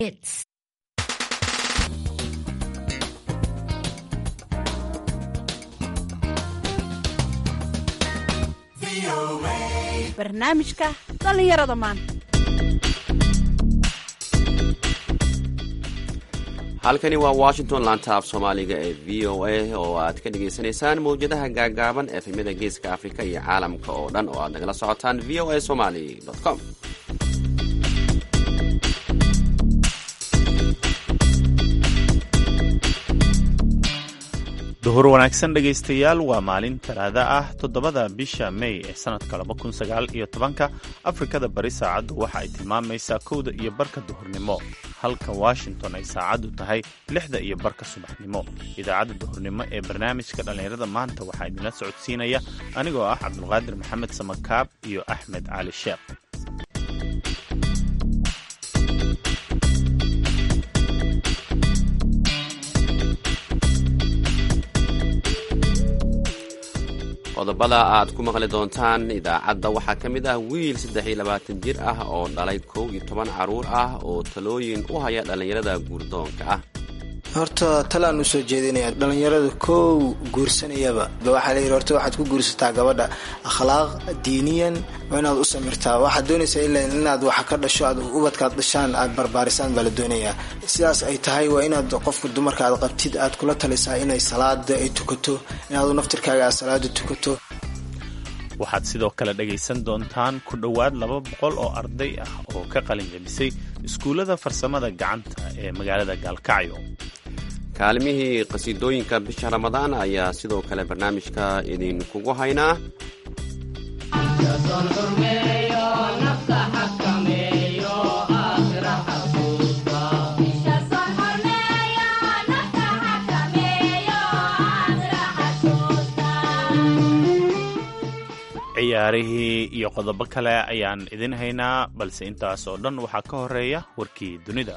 It's barnaamijka dhalinyarada maanta. halkani waa washington laanta af soomaaliga ee v o a oo aad ka dhagaysanaysaan mawjadaha gaagaaban efemyada geeska afrika iyo caalamka oo dhan oo aad nagala socotaan v o a somali com. duhur wanaagsan dhegaystayaal, waa maalin talaada ah 7 bisha May ee sanadka 2019. Afrikada bari saacaddu waxa ay tilmaamaysaa 1:00 duhurnimo, halka Washington ay saacaddu tahay 6:00 subaxnimo. Idaacadda duhurnimo ee barnaamijka dhalinyarada maanta waxaa idinla socodsiinaya anigoo ah Cabdulqaadir Maxamed Samakaab iyo Axmed Cali Sheekh. qodobada aad ku maqli doontaan idaacadda waxaa ka mid ah wiil 23 jir ah oo dhalay 11 caruur ah oo talooyin u haya dhallinyarada guurdoonka ah. horta talaan u soo jeedinaya dhallinyarada guursanayaba waxaa la yidhi horta waxaad ku guursataa gabadha akhlaaq diiniyan waa inaad u samirtaa. waxaad doonaysaa inaad waxa ka dhasho aad ubadkaad dhashaan aad barbaarisaan baa la doonayaa. sidaas ay tahay waa inaad qofka dumarka aad qabtid aad kula talisaa inay salaada ay tukato, inaad naftirkaaga aad salaada tukato. waxaad sidoo kale dhagaysan doontaan ku dhowaad 200 oo arday ah oo ka qalin jabisay iskuullada farsamada gacanta ee magaalada Gaalkacyo. kaalmihii qasiidooyinka bisha Ramadaan ayaa sidoo kale barnaamijka idinkugu haynaa. ciyaarihii iyo qodobo kale ayaan idin haynaa, balse intaas oo dhan waxaa ka horeeya warkii dunida.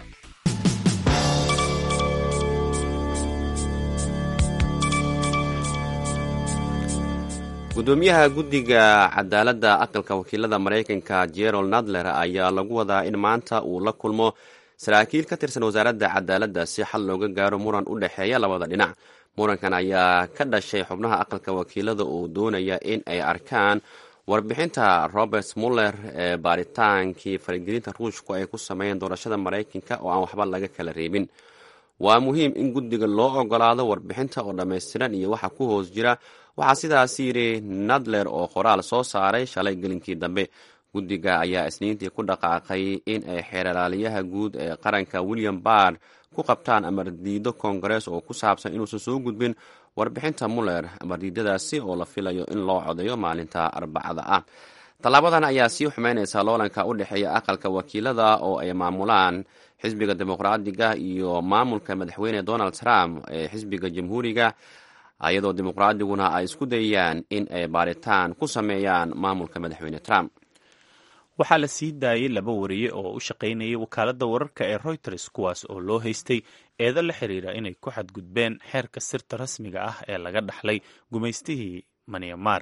gudoomiyaha guddiga cadaaladda aqalka wakiilada Mareykanka Gerald Nadler ayaa lagu wadaa in maanta uu la kulmo saraakiil ka tirsan wasaaradda cadaaladda si xal looga gaaro muran u dhexeeya labada dhinac. murankan ayaa ka dhashay xubnaha aqalka wakiilada oo doonaya in ay arkaan warbixinta Robert Mueller ee baaritaankii faragelinta Ruushku ay ku sameeyeen doorashada Mareykanka oo aan waxba laga kala reebin. waa muhiim in guddiga loo ogolaado warbixinta oo dhammaystiran iyo waxa ku hoos jira. waxaa sidaas yidhi Nadler oo qoraal soo saaray shalay gelinkii dambe. guddiga ayaa isniintii ku dhaqaaqay in ay xeeralaaliyaha guud ee qaranka William Barr ku qabtaan amardiido koongarees oo ku saabsan inuusan soo gudbin warbixinta Mueller. amardiidadaasi oo la filayo in loo codeeyo maalinta Arbacada ah. tallaabadan ayaa sii xumeynaysa loolanka u dhexeeya aqalka wakiilada oo ay maamulaan xisbiga dimuqraadiga iyo maamulka madaxweyne Donald Trump ee xisbiga jamhuuriga, iyadoo dimuqraadiguna ay isku dayayaan in ay baaritaan ku sameeyaan maamulka madaxweyne Trump. waxaa la sii daayay 2 wariye oo u shaqaynayay wakaaladda wararka ee Reuters, kuwaas oo loo haystay eedo la xiriira inay ku xadgudbeen xeerka sirta rasmiga ah ee laga dhaxlay gumaystihii Myanmar.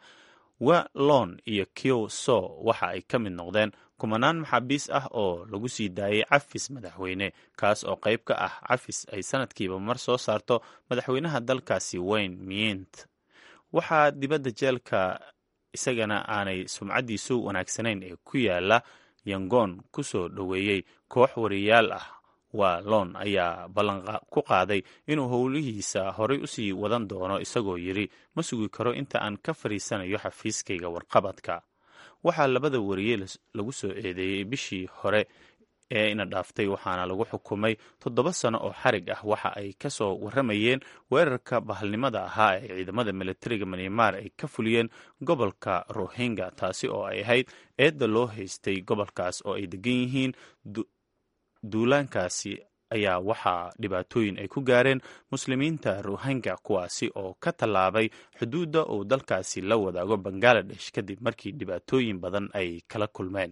Lon iyo Kyaw Soe waxa ay ka mid noqdeen kumanaan maxaabiis ah oo lagu sii daayay cafis madaxweyne, kaas oo qayb ka ah cafis ay sanadkiiba mar soo saarto madaxweynaha dalkaasi Win Myint. waxaa dibadda jeelka isagana aanay sumcadiisu wanaagsanayn ee ku yaala Yangon ku soo dhoweeyey koox wariyaal ah. Lon ayaa ballan ku qaaday inuu howlihiisa horay u sii wadan doono, isagoo yidhi ma sugi karo inta aan ka fariisanayo xafiiskayga warqabadka. waxaa 2 wariye lagu soo eedeeyey bishii hore ee ina dhaaftay, waxaana lagu xukumay 7 sano oo xarig ah. waxa ay ka soo warramayeen weerarka bahalnimada ahaa ee ciidamada militariga Myanmar ay ka fuliyeen gobolka Rohingya, taasi oo ay ahayd eedda loo haystay gobolkaas oo ay degan yihiin. duulaankaasi ayaa waxaa dhibaatooyin ay ku gaareen muslimiinta Rohingya, kuwaasi oo ka tallaabay xuduudda uu dalkaasi la wadaago Bangladesh kadib markii dhibaatooyin badan ay kala kulmeen.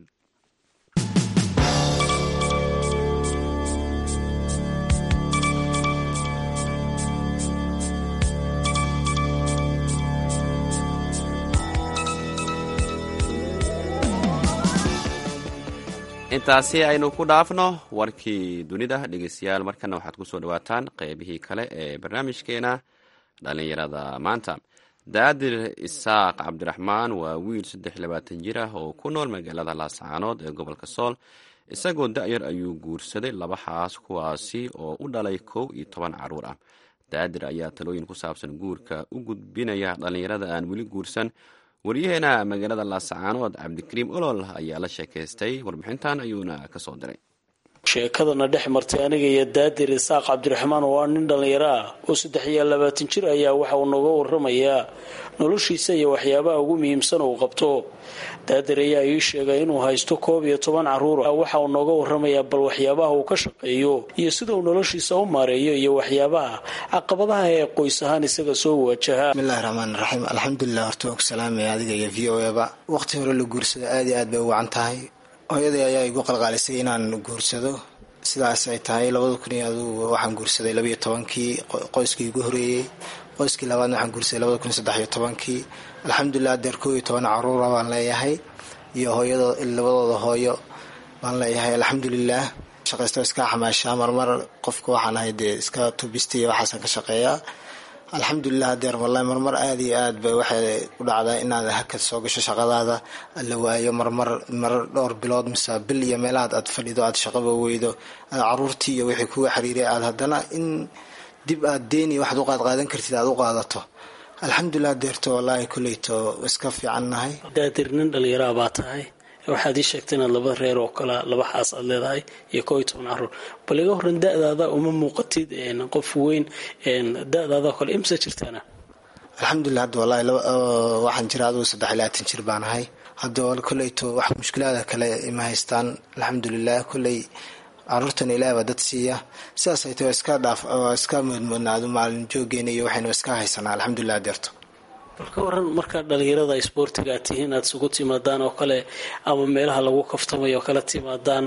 intaasi aynu ku dhaafno warkii dunida dhegeystayaal. markana waxaad ku soo dhawaataan qeybihii kale ee barnaamijkeena dhalinyarada maanta. daadir isaaq cabdiraxmaan waa wiil 23 jir ah oo ku nool magaalada laascaanood ee gobolka sool. isagoo da-yar ayuu guursaday 2 xaas kuwaasi oo u dhalay 11 caruur ah. daadir ayaa talooyin ku saabsan guurka u gudbinaya dhalinyarada aan weli guursan. wariyaheena magaalada laascaanood cabdikariim olol ayaa la sheekaystay, warbixintan ayuuna ka soo diray. sheekadana dhex martay aniga iyo daadir isaaq cabdiraxmaan oo nin dhallinyaro ah oo 23 jir ayaa waxa uu nooga waramayaa noloshiisa iyo waxyaabaha ugu muhiimsan uu qabto. daadir ayaa ii sheegay inuu haysto 11 caruur ah. waxa uu nooga waramayaa bal waxyaabaha uu ka shaqeeyo iyo sida uu noloshiisa u maareeyo iyo waxyaabaha caqabadaha ee qoys ahaan isaga soo wajaha. bismillaahi raxmaani raxiim. alxamdulilah, horta waan ku salaamaya adiga iyo VOA-ba. waqti hore la guursada aad iyo aad bay u wacan tahay. hooyadii ayaa igu qalqaalisay inaan guursado. sidaas ay tahay 2000 waxaan guursaday 12kii qoyskii ugu horeeyey. qoyskii labaadna waxaan guursaday 2013kii. alxamdulilah, deer 11 caruura baan leeyahay iyo labadooda hooyo baan leeyahay. alxamdulilah, shaqaysto iska xamaashaa marmar qofka waxaan ahay dee iska tubistiya waxaasan ka shaqeeyaa. alxamdulilah, deer wallahi marmar aad iyo aad bay waxay u dhacdaa inaad hakad soo gasho shaqadaada la waayo marmar dhowr bilood mise bil iyo meelahaad aad fadhido aad shaqaba weydo caruurtii iyo wixii kuga xiriiray aad haddana in dib aad deeni waxaad u qaadan kartid aad u qaadato. alxamdulilah, deerto wallaahi kuleyto iska fiicannahay. daadir nin dhallinyaraha baa tahay, waxaad ii sheegtay inaad 2 reer oo kale 2 xaas aad leedahay iyo 11 caruur. bal iga horan da-daada uma muuqatid qof weyn. da-daada kale imsa jirtaana? alxamdulilah, hadda wallaahi waxaan jiraa adigu 23 jir baan ahay. hadda kuleyto wax mushkilaada kale ima haystaan. alxamdulilah, kuley caruurtan ilaah baa dad siiya. sidaas ay tahay iska moodmoodnaadu maalin joogeena iyo waxaynu iska haysanaa. alxamdulilah, deerto bal ka waran markaa dhalinyarada isboortiga aad tihiin aad isugu timaadaan oo kale ama meelaha lagu kaftamayo oo kale timaadaan,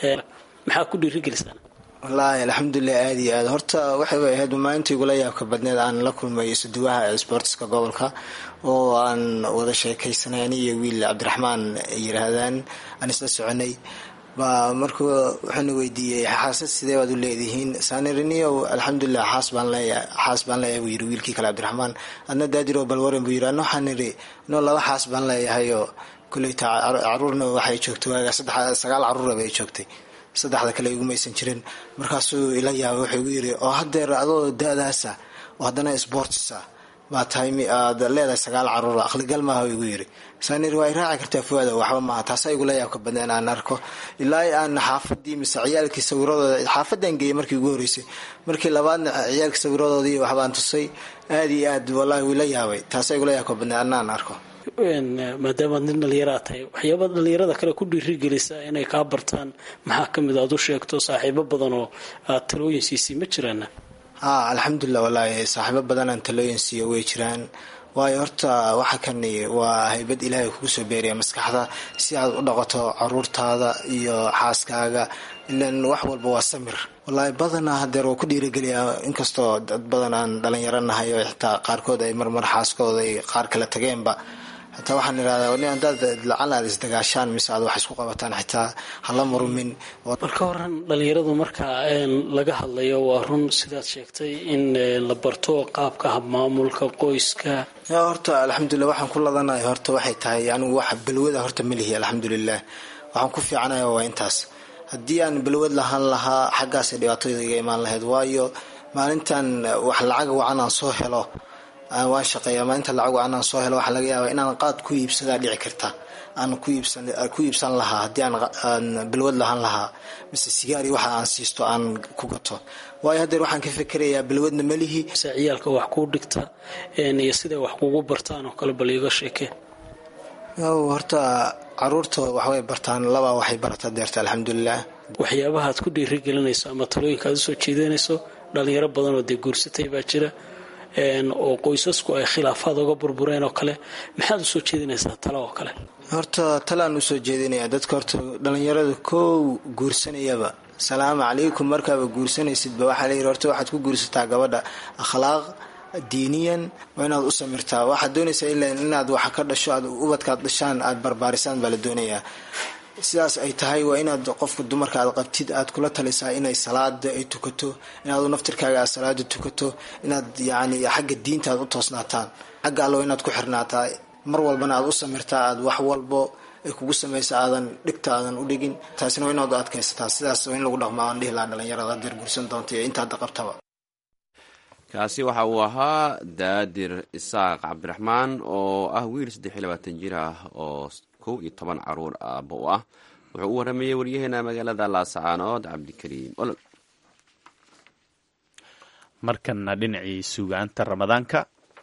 maxaa ku dhiirigelisaan? wallaahi alxamdulilah, aad iyo aad horta waxay ahayd maalintii igula yaabka badneed aan la kulmay isuduwaha isboortiska gobolka oo aan wada sheekaysanay ani iyo wiil cabdiraxmaan ay yiraahdaan aan isla soconay. markuu wuxuuna weydiiyey xaasad sidee baad u leedihiin? saaniriniyo alxamdulilah xaas baan leeyahay buu yiri wiilkii kale cabdiraxmaan. adna daadiro balwaran buu yiri. ana waxaan niri no 2 xaas baan leeyahay oo kuleyta caruurna waxay joogtay waaga 9 caruur bay joogtay, 3 kale igumaysan jirin. markaasuu ila yaabay wuxuu igu yiri oo hadeer adoo da-daasa oo haddana sportsa baa tahay aad leedahay 9 caruur, aqligal maaha igu yiri. saanir way raaci kartaa fuada waxba maaha. taasa igula yaabka badnaan aan arko ilaa aan xaafadii mise ciyaalkii sawiradooda xaafadan geeyay markii ugu horeysay. markii labaadna ciyaalkii sawiradoodii waxbaan tusay. aad iyo aad wallahi wila yaabay. taasa igula yaabka badnaan aan arko. maadaama nin dhalinyaro tahay, waxyaabaa dhalinyarada kale ku dhiirigelisa inay kaa bartaan maxaa kamid aad u sheegto? saaxiibo badan oo aad talooyin siisay ma jiraan? alxamdulilah, wallaahi saaxiibo badan aan talooyin siiyo way jiraan. waayo horta waxa kani waa haybad ilaahay kugu soo beeriya maskaxda si aad u dhaqato caruurtaada iyo xaaskaaga. ilan wax walba waa samir. wallaahi badanaa hadeer waa ku dhiirigeliyaa inkastoo dad badan aan dhalinyaro nahay oo xitaa qaarkood ay marmar xaaskooda ay qaar kala tageenba. hataa waxaan idhahdaa hadaad lacal aad isdagaashaan mise aad wax isku qabataan xitaa hala murmin. marka horan dhalinyaradu marka laga hadlayo waa run sidaad sheegtay in la barto qaabka habmaamulka qoyska. horta alxamdulilah, waxaan ku ladanahay horta waxay tahay anigu wax balwada horta malihi. alxamdulilah, waxaan ku fiicanayo waa intaas. haddii aan balwad lahaan lahaa xaggaasay dhibaatooyda iga imaan lahayd. waayo maalintan wax lacag wacan aan soo helo waan shaqeeya. maalinta lacag wacan aan soo helo waxaa laga yaabaa inaan qaad ku iibsadaa dhici karta. aan ku iibsan lahaa haddii aan balwad lahaan lahaa mise sigaari waxa aan siisto aan ku gato. waayo hadeer waxaan ka fikerayaa balwadna malihi. ciyaalka wax kuu dhigta iyo siday wax kugu bartaan oo kale bal iga sheekee. horta caruurta waxbay bartaan, 2 waxay barataa deerta. alxamdulilah, waxyaabaha aad ku dhiirigelinayso ama talooyinka aad usoo jeedinayso dhalinyaro badan oo dee guursatay baa jira oo qoysasku ay khilaafaad uga burbureen oo kale, maxaad usoo jeedinaysaa talo oo kale? horta talaan usoo jeedinaya dadka. horta dhalinyarada guursanayaba salaamu calaykum markaaba guursanaysidba waxaa layidhi horta waxaad ku guursataa gabadha akhlaaq diiniyan waa inaad u samirtaa. waxaad doonaysaa inaad wax ka dhasho, aad ubadkaad dhashaan aad barbaarisaan baa la doonayaa. sidaas ay tahay waa inaad qofka dumarka aad qabtid aad kula talisaa inay salaada ay tukato, inaad naftirkaaga aad salaada tukato, inaad yacni xagga diinta aad u toosnaataan, xagga allo inaad ku xirnaataa, mar walbana aad u samirtaa, aad wax walbo ay kugu samaysa aadan dhigta aadan u dhigin. taasina waa inaad u adkaysataa. sidaas waa in lagu dhaqmaa aan dhihi lahaa dhalinyarada hadeer guursan doonta iyo inta hadda qabtaba. kaasi waxa uu ahaa daadir isaaq cabdiraxmaan oo ah wiil 23 jir ah oo 11 caruur aabbo u ah. wuxuu u waramayey waryaheena magaalada laascaanood cabdikariim olol. markana dhinacii suugaanta ramadaanka.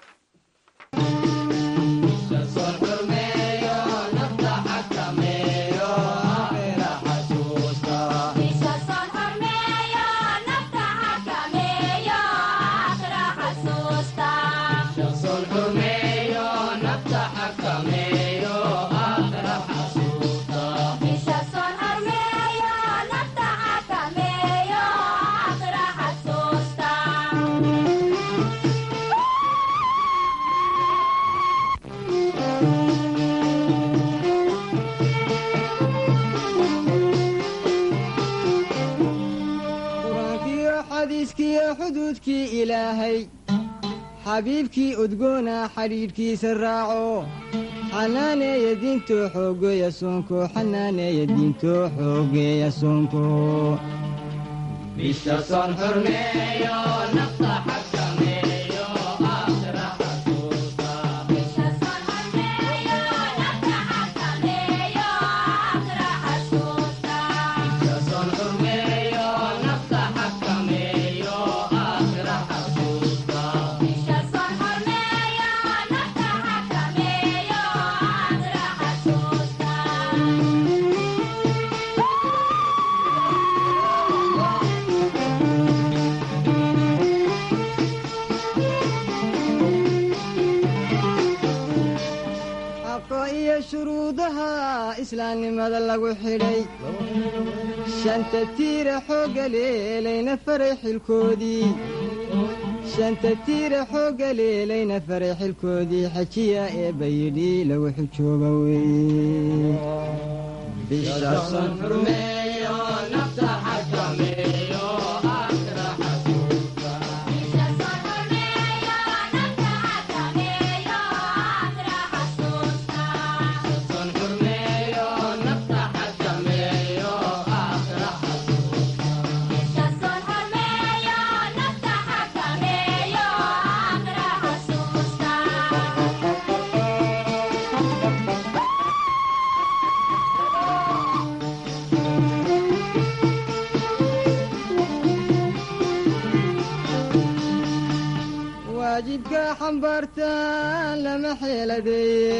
xuduudkii ilaahay xabiibkii udgoona xidhiidhkiisa raaco xanaaneeya diinto xoogeeya soonko xanaaneeya diinto xoogeeya soonko bisha soon xurmeeyo nafta xakameeyo aakhira xasuusta bisha soon xurmeeyo nafta xakameeyo aakhira xasuusta bisha soon xurmeeyo nafta xakameeyo aakhira xasuusta bisha soon xurmeeyo nafta xakameeyo aakhira xasuusta iyo shuruudaha islaamnimada lagu xidhay shanta tiira xooga leelayna faray xilkoodii shanta tiira xooga leelayna faray xilkoodii xajiya ee bayidhi lagu xijooga weeye bisha soon xurmeeyo nafta xakameeyo aakhira xasuusta bisha soon xurmeeyo nafta xakameeyo aakhira xasuusta bisha soon xurmeeyo nafta xakameeyo aakhira xasuusta bisha soon xurmeeyo nafta xakameeyo aakhira xasuusta waajibka xambaartaan lama xeeladeeye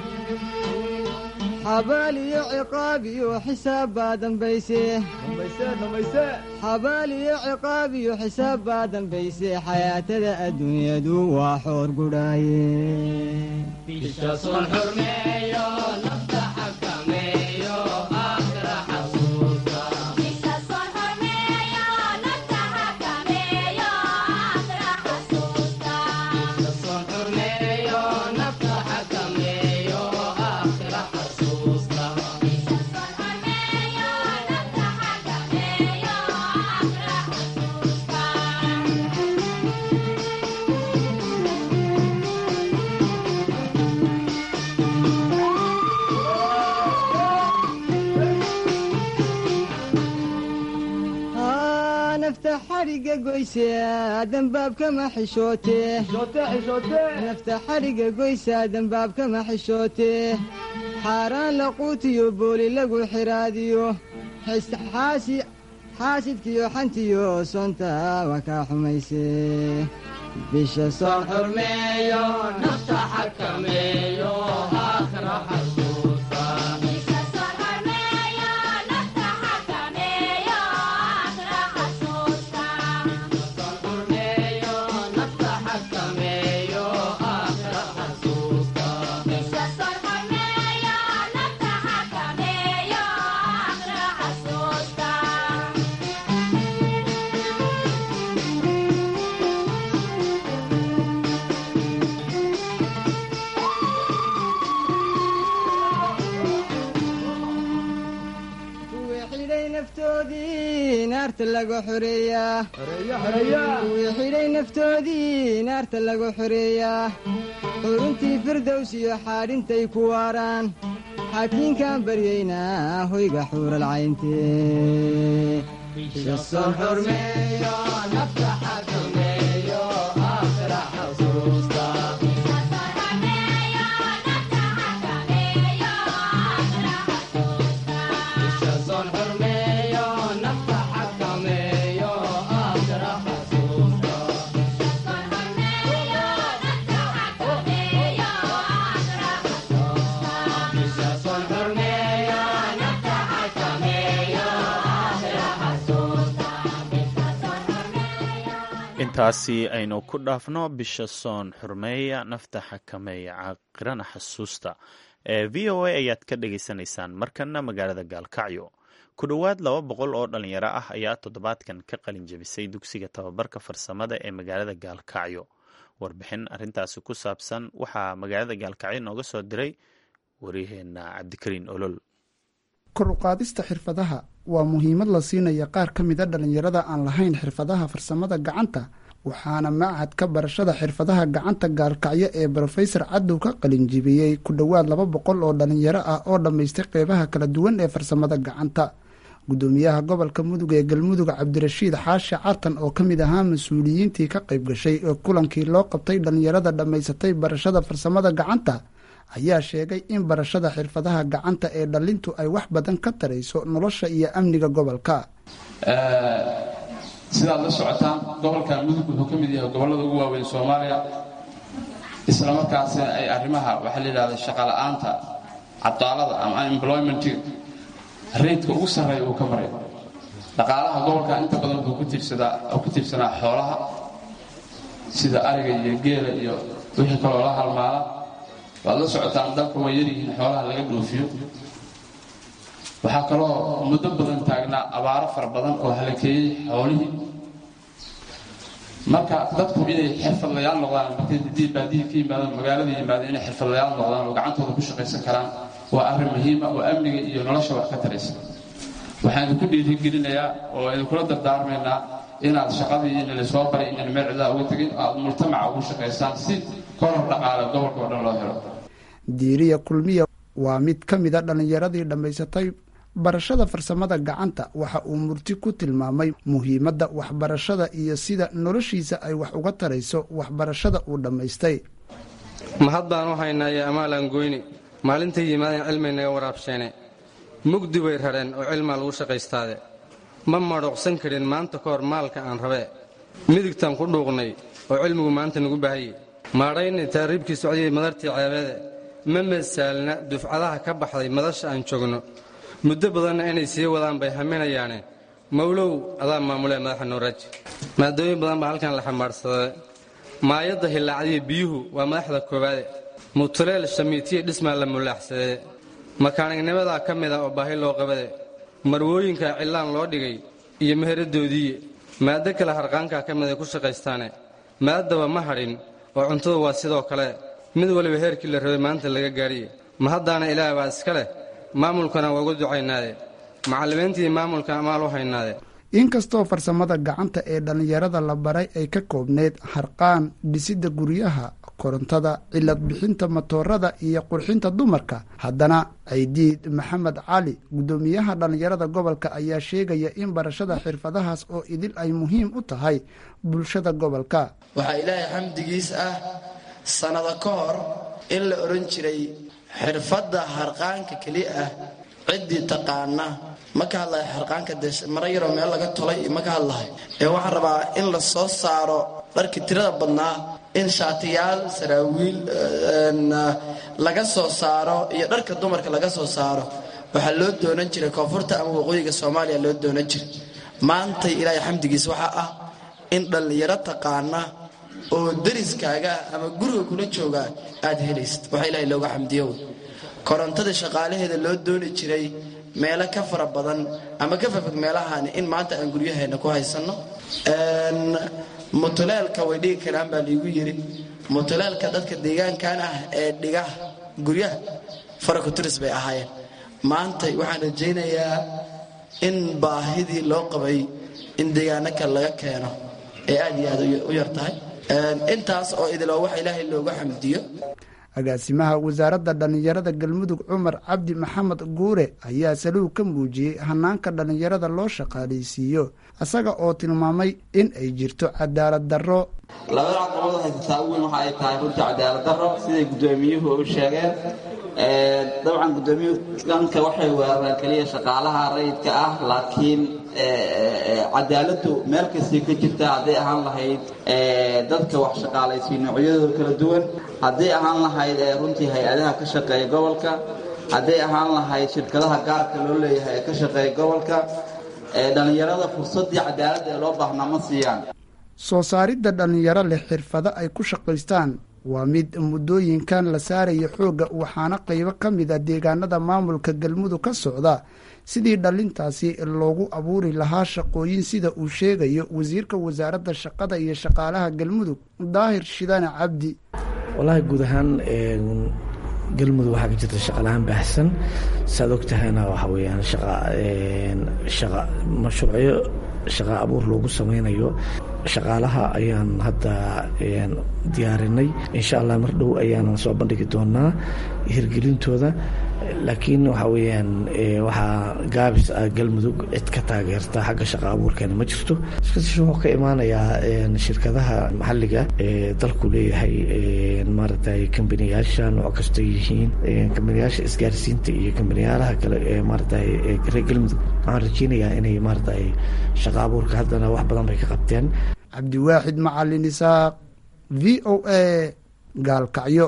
xabaal iyo ciqaab iyo xisaab baa dambayse xabaal iyo ciqaab iyo xisaab baa dambayse xayaatada adduunyadu waa xoor gudhaaye bisha soon xurmeeyo nafta xakameeyo aakhira xasuusta bisha soon xurmeeyo nafta xakameeyo aakhira xasuusta bisha soon xurmeeyo nafta xakameeyo aakhira xasuusta bisha soon xurmeeyo nafta xakameeyo aakhira xasuusta nafta xariga goyse dambaabkama xishoote nafta xariga goysa dambaabkama xishoote xaaraan laquutiyo booli lagu xiraadiyo xaasidkiyo xantiyo soonta waa kaa xumayse bisha soon xurmeeyo nafta xakameeyo aakhira xasuusta bisha soon xurmeeyo nafta xakameeyo aakhira xasuusta bisha soon xurmeeyo nafta xakameeyo aakhira xasuusta bisha soon xurmeeyo nafta xakameeyo aakhira xasuusta naarta lagu xoreeyaa kuwii xidhay naftoodii naarta lagu xoreeyaa xuruntii firdowsiyo xaadhintay ku waaraan xaakiinkaan baryaynaa hoyga xuural cayntee bishasoon xurmeeyo nafta xakameeyo aakhira xasuusta intaasi aynu ku dhaafno bisha soon xurmeeya nafta xakameeya caaqirana xasuusta v o a ayaad ka dhagaysanaysaan markana magaalada gaalkacyo ku dhowaad 200 oo dhalinyaro ah ayaa toddobaadkan ka qalin jebisay dugsiga tababarka farsamada ee magaalada gaalkacyo warbixin arintaasi ku saabsan waxaa magaalada gaalkacyo nooga soo diray wariyaheena cabdikariin olol. kor u qaadista xirfadaha waa muhiimad la siinaya qaar ka mida dhalinyarada aan lahayn xirfadaha farsamada gacanta waxaana machadka barashada xirfadaha gacanta gaalkacyo ee brofesor cadow ka qalinjibiyey ku dhowaad 200 oo dhalinyaro ah oo dhammaystay qeybaha kala duwan ee farsamada gacanta. gudoomiyaha gobolka mudug ee galmudug cabdirashiid xaashi cartan oo ka mid ahaa mas-uuliyiintii ka qayb gashay ee kulankii loo qabtay dhalinyarada dhammaysatay barashada farsamada gacanta ayaa sheegay in barashada xirfadaha gacanta ee dhalintu ay wax badan ka tarayso nolosha iyo amniga gobolka. sidaad la socotaan gobolka mudug wuxuu ka mid yahay gobollada ugu waaweyn Soomaaliya isla markaasina ay arrimaha waxa la yiraahdo shaqo la'aanta cadaalada ama unemployment rate ugu sarreeya uu ka maray dhaqaalaha gobolka inta badan wuxuu ku tiirsanaa xoolaha sida ariga iyo geela iyo wixii kale oo la halmaala waad la socotaan dalka way yaryihiin xoolaha laga dhoofiyo waxaa kaloo muddo badan taagnaa abaaro fara badan oo halakeeyey xoolihii marka dadku inay xirfadlayaal noqdaan markay baadiyi ka yimaadaan magaalada yimaadaan inay xirfadlayaal noqdaan oo gacantooda ku shaqaysan karaan waa arrin muhiima oo amniga iyo nolosha wax ka taraysa waxaan idinku dhiirigelinayaa oo idinkula dardaarmaynaa inaad shaqadii in la soo baray inaan meel cidla uga tagin aad mujtamaca ugu shaqaysaan si koror dhaqaale gobolka oo dhan loo helo. diiriya kulmiya waa mid ka mid a dhallinyaradii dhammaysatay barashada farsamada gacanta waxa uu murti ku tilmaamay muhiimadda waxbarashada iyo sida noloshiisa ay wax uga tarayso waxbarashada uu dhammaystay. mahad baan u haynaa iyo amaalaan goyni maalintay yimaadeen cilmi naga waraabsheene mugdi bay rareen oo cilmaa lagu shaqaystaade ma madhooqsan karin maanta ka hor maalka aan rabee midigtaan ku dhuuqnay oo cilmigu maanta nagu baahayey maadhayna taariibkii socdiyey madartii ceebeede ma masaalna dufcadaha ka baxday madasha aan joogno muddo badanna inay sii wadaan bay haminayaane mawlow adaa maamulee madaxa nooraaji maadooyin badan baa halkan la xambaarsadee maayadda hilaacdiya biyuhu waa madaxda koowaade mutuleel shamiitiya dhismaa la mulaaxsadee makaanignimadaa ka mid ah oo baahi loo qabade marwooyinkaa cillaan loo dhigay iyo meheradoodiiye maaddo kale harqaankaa ka mid ay ku shaqaystaane maaddaba ma hadhin oo cuntadu waa sidoo kale mid waliba heerkii la rabay maanta laga gaadhiye ma haddaana ilaah baa iska leh maamulkana waa ugu ducaynaade macallimiintii maamulka amaal u haynaade. inkastoo farsamada gacanta ee dhallinyarada la baray ay ka koobneyd harqaan dhisidda guryaha korontada cilad bixinta matoorada iyo qurxinta dumarka haddana aydiid maxamed cali gudoomiyaha dhallinyarada gobolka ayaa sheegaya in barashada xirfadahaas oo idil ay muhiim u tahay bulshada gobolka. waxaa ilaahay xamdigiis ah sannado ka hor in la odhan jiray xirfadda harqaanka keli ah ciddii taqaana ma ka hadlahay harqaanka dee mara yaroo meel laga tolay ma ka hadlahay ee waxaan rabaa in la soo saaro dharkii tirada badnaa in shaatiyaal saraawiil laga soo saaro iyo dharka dumarka laga soo saaro waxaa loo doonan jiray koonfurta ama waqooyiga Soomaaliya loo doonan jiray maanta ilaahay xamdigiis waxaa ah in dhallinyaro taqaana oo dariskaaga ama guriga kula jooga aad helaysid waxa ilaahay looga xamdiyo korontada shaqaalaheeda loo dooni jiray meelo ka fara badan ama ka fafog meelahan in maanta aan guryaheena ku haysano mutuleelka way dhigi karaan baa liigu yiri mutuleelka dadka deegaankan ah ee dhiga guryaha farakuturis bay ahaayeen maanta waxaan rajaynayaa in baahidii loo qabay in deegaano kale laga keeno ee aad iyo aad u yar tahay. Intaas oo idiloo wax ilaahay looga xamdiyo. agaasimaha wasaaradda dhallinyarada galmudug cumar cabdi maxamed guure ayaa saluug ka muujiyey hanaanka dhallinyarada loo shaqaalaysiiyo isaga oo tilmaamay in ay jirto cadaalad darro. labada caqabado haysataa ugu weyn waxa ay tahay runtii cadaalad darro siday guddoomiyuhu u sheegeen. dabcan guddoomiyuhu dhanka waxay weerareen keliya shaqaalaha rayidka ah, laakiin cadaaladdu meel kastay ka jirta. hadday ahaan lahayd dadka wax shaqaalaysiin noocyadooda kala duwan, hadday ahaan lahayd runtii hay-adaha ka shaqeeya gobolka, hadday ahaan lahayd shirkadaha gaarka loo leeyahay ee ka shaqeeya gobolka, dhallinyarada fursaddii cadaaladda ee loo baahnaa ma siiyaan. soo saaridda dhallinyaro leh xirfado ay ku shaqaystaan waa mid muddooyinkan la saaraya xoogga, waxaana qaybo ka mid a deegaanada maamulka galmudug ka socda sidii dhalintaasi loogu abuuri lahaa shaqooyin, sida uu sheegayo wasiirka wasaaradda shaqada iyo shaqaalaha galmudug daahir shidane cabdi. wallaahi guud ahaan galmudug waxaa ka jirta shaqalahaan baahsan. saad og tahayna waxa weeyaan mashruucyo shaqa abuur loogu samaynayo shaqaalaha ayaan hadda diyaarinay. insha allah mar dhow ayaanan soo bandhigi doonaa hirgelintooda. laakiin waxa weeyaan waxaa gaabis ah galmudug cid ka taageerta xagga shaqa abuurkeena ma jirto. wuxuu ka imaanayaa shirkadaha maxalliga ee dalku leeyahay, maaragtay kambaniyaasha nooc kasta yihiin, kambaniyaasha isgaarsiinta iyo kambaniyaalaha kale ee maaragtay reer galmudug. waxaan rajeynayaa inay maaragtay shaqa abuurka haddana wax badan bay ka qabteen. cabdiwaaxid macalin isaaq, v o a, gaalkacyo.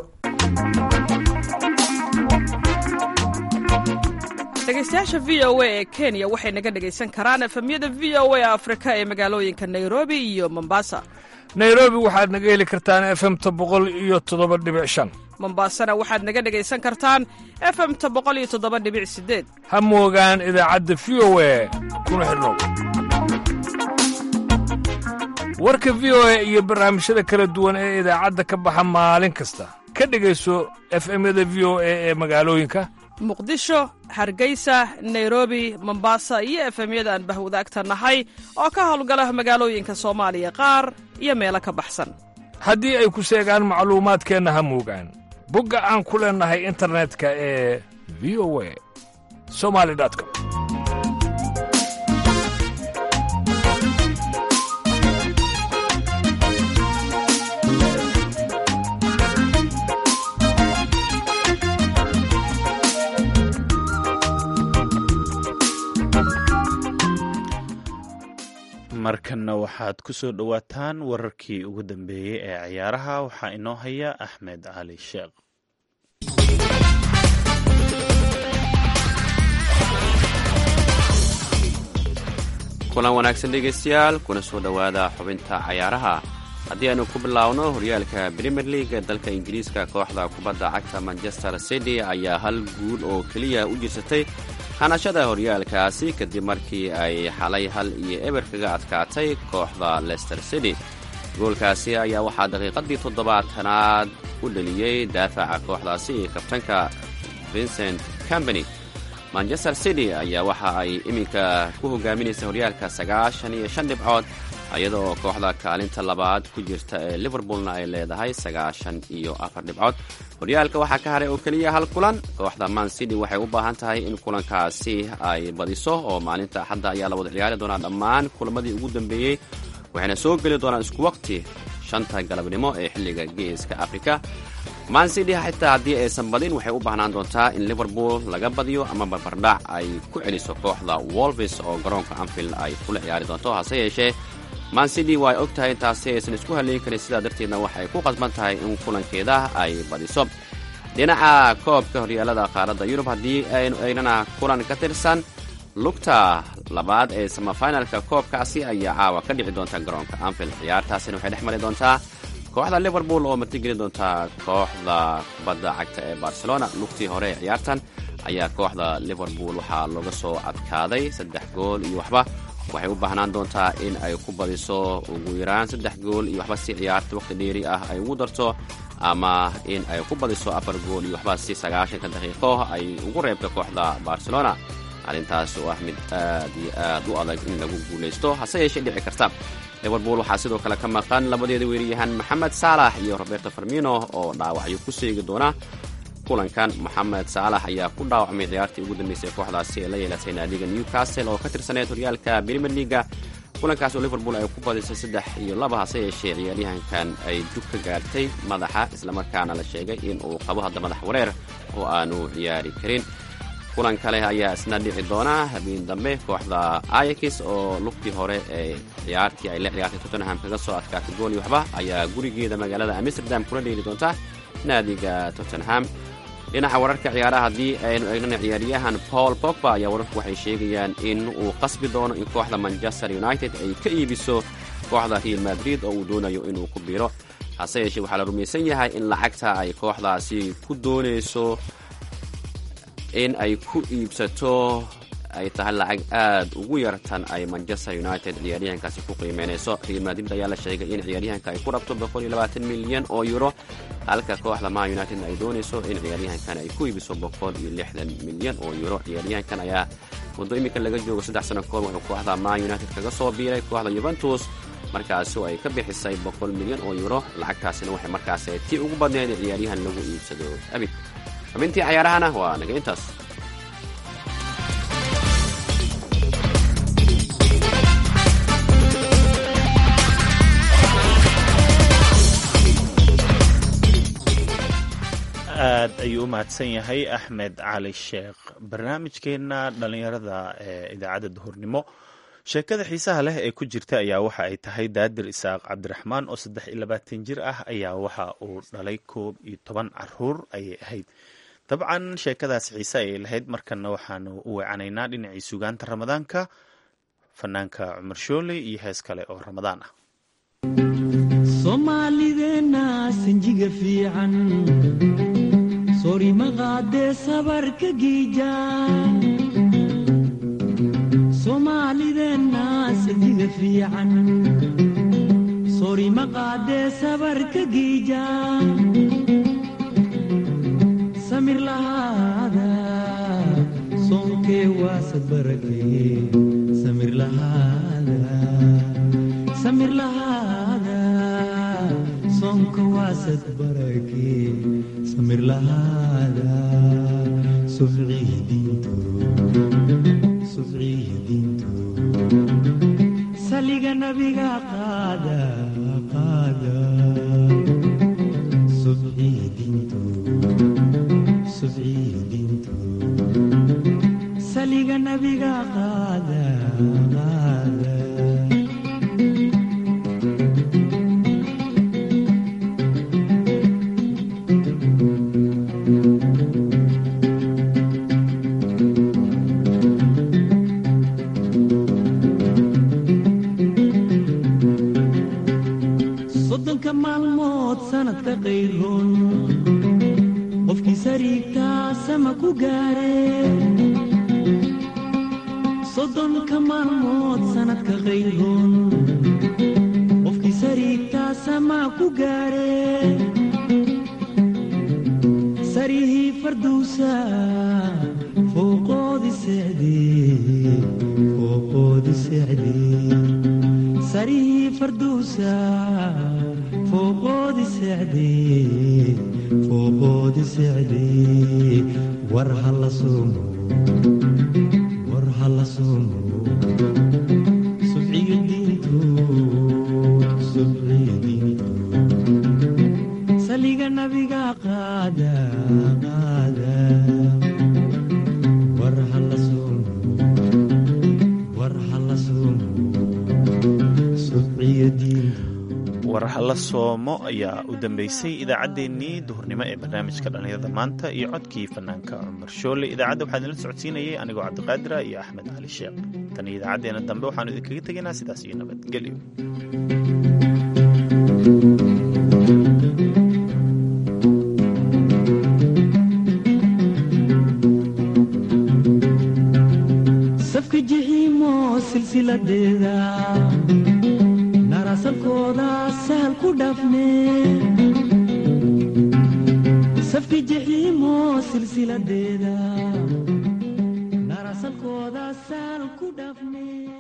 dhegaystayaasha v o a ee kenya waxay naga dhegaysan karaan efemyada v o a afrika ee magaalooyinka nairobi iyo mombasa. nairobi waxaad naga heli kartaan efemta 107.5. mombasana waxaad naga dhegaysan kartaan efemta 107.8. ha moogaan idaacadda v o a kuna xidhnow. warka v o a iyo barnaamijyada kala duwan ee idaacadda ka baxa maalin kasta ka dhegayso efemyada v o a ee magaalooyinka muqdisho, hargeysa, nairobi, mombasa iyo efemyada aan bahwadaagta nahay oo ka howlgala magaalooyinka soomaaliya qaar iyo meelo ka baxsan. haddii ay ku sheegaan macluumaadkeenna ha moogaan bogga aan ku leennahay internetka ee v o a somali.com. markanna waxaad ku soo dhowaataan wararkii ugu dambeeyey ee ciyaaraha. waxaa inoo haya axmed cali sheekh. kulan wanaagsan dhegaystayaal, kuna soo dhowaada xubinta cayaaraha. haddii aynu ku bilaawno horyaalka premier league ee dalka ingiriiska, kooxda kubadda cagta manchester city ayaa hal guul oo keliya u jirsatay hanashada horyaalkaasi kadib markii ay xalay 1-0 kaga adkaatay kooxda leicester city. goolkaasi ayaa waxaa daqiiqadii 70aad u dhaliyey daafaca kooxdaasi iyo kabtanka vincent company. manchester city ayaa waxa ay iminka ku hogaaminaysa horyaalka 95 dhibcood, iyadoo kooxda kaalinta labaad ku jirta ee liverpoolna ay leedahay 94 dhibcood. horyaalka waxaa ka haray oo keliya hal kulan. kooxda man city waxay u baahan tahay in kulankaasi ay badiso, oo maalinta axadda ayaa la wada ciyaari doonaa dhammaan kulamadii ugu dambeeyey, waxayna soo geli doonaan isku waqti 5 galabnimo ee xilliga geeska afrika. man city xitaa haddii aysan badin waxay u baahnaan doontaa in liverpool laga badiyo ama barbardhac ay ku celiso kooxda wolves oo garoonka anfield ay kula ciyaari doonto. hase yeeshee man city waa ay og tahay intaasi aysan isku halleyn karin, sidaa darteedna waxay ku qasban tahay in kulankeeda ay badiso. dhinaca koobka horyaalada qaaradda yurub, haddii aynu eegnana kulan ka tirsan lugta labaad ee samafinalka koobkaasi ayaa caawa ka dhici doonta garoonka anfield. ciyaartaasina waxay dhex mari doontaa kooxda liverpool oo martigelin doonta kooxda kubadda cagta ee barcelona. lugtii hore ee ciyaartan ayaa kooxda liverpool waxaa looga soo adkaaday 3 gool iyo waxba. waxay u baahnaan doontaa in ay ku badiso ugu yaraan 3 gool iyo waxba si ciyaarta waqti dheeri ah ay ugu darto, ama in ay ku badiso 4 gool iyo waxba si 90 daqiiqo ay ugu reebto kooxda barcelona. arrintaas oo ah mid aad iyo aad u adag in lagu guulaysto hase yeeshee dhici karta. liverpool waxaa sidoo kale ka maqan labadeeda weeraryahan Mohamed Salah iyo Roberto Firmino oo dhaawacyo ku seegi doona kulankan. Mohamed Salah ayaa ku dhaawacmay ciyaartii ugu dambeysay kooxdaasi ee la yeelatay naadiga Newcastle oo ka tirsaneyd horyaalka Premier League. kulankaas oo Liverpool ay ku badisay 3-2 hase yeeshee ciyaaryahankan ay jug ka gaartay madaxa islamarkaana la sheegay in uu qabo hadda madax wareer oo aanu ciyaari karin. kulan kale ayaa isna dhici doona habeen dambe. kooxda Ajax oo lugtii hore ee ciyaartii ay la ciyaartay Tottenham kaga soo adkaatay gool iyo waxba ayaa gurigeeda magaalada Amsterdam kula dheeli doonta naadiga Tottenham. dhinaca wararka ciyaaraha haddii aynu eegnana ciyaaryahan Paul Pogba ayaa wararku waxay sheegayaan in uu qasbi doono in kooxda Manchester United ay ka iibiso kooxda Real Madrid oo uu doonayo inuu ku biiro. hase yeeshee waxaa la rumaysan yahay in lacagta ay kooxdaasi ku doonayso in ay ku iibsato ay tahay lacag aad ugu yartan ay Manchester United ciyaaryahankaasi ku qiimeynayso. Real Madrid ayaa la sheegay in ciyaaryahanka ay ku rabto 120 milyan oo euro halka kooxda Man United ay doonayso in ciyaaryahankan ay ku iibiso 160 milyan oo euro. ciyaaryahankan ayaa muddo imika laga joogo 3 sano kahor wuxuu kooxda Man United kaga soo biiray kooxda Juventus markaas oo ay ka bixisay 100 milyan oo euro. lacagtaasina waxay markaas tii ugu badneyd ciyaaryahan lagu iibsado abid. xubintii ciyaarahana waa naga intaas. aad ayuu u mahadsan yahay Axmed Cali Sheekh. barnaamijkeenna dhallinyarada ee idaacadda duhurnimo sheekada xiisaha leh ee ku jirta ayaa waxa ay tahay Daadir Isaaq Cabdiraxmaan oo 23 jir ah ayaa waxa uu dhalay 11 caruur ayay ahayd. dabcan sheekadaas xiise ayay lahayd. markana waxaanu u weecanaynaa dhinacii sugaanta ramadaanka fanaanka Cumar Shoole iyo hees kale oo ramadaan ah. Soomaalideenna sinjiga fiican sori maqaade sabarka giija. Soomaalideenna sinjiga fiican sori maqaade sabarka giija. samir lahaada sonkee waa sabarkee. samir lahaada samir lahaada sonka waa sabarkee. samir lahaada sufcihi diinto sufcihi diinto saliga nabiga qaada qaada. sufcihi diinto sufcihi diinto saliga nabiga qaada qaada. maalmood sanadka qayroon qofkii sariigtaa sama ku gaare. 30 maalmood sanadka qayroon qofkii sariigtaa sama ku gaare. sarihii farduusa fooqoodi sacdee fooqoodi sacdee. sarihii farduusa fooqoodi sacdee fooqoodi sacdee. war hala soomo war hala soomo subciga diinto subciga diinto saliga nabiga qaada qaada. war hala soomo war hala soomo subciga diinto. war hala soomo ayaa u dambeysay idaacaddeenii duhurnimo ee barnaamijka dhallinyarada maanta iyo codkii fanaanka Cumar Shoole. idaacadda waxaa idinla socodsiinayay anigoo Cabdiqaadira iyo Axmed Cali Sheekh. tan iyo idaacaddeenna dambe waxaanu idinkaga tegaynaa sidaas iyo nabadgelyo. safka jixiimo silsiladeeda narasalkooda sahal ku dhafne. safka jixiimo silsiladeeda asalkooda saal ku dhafne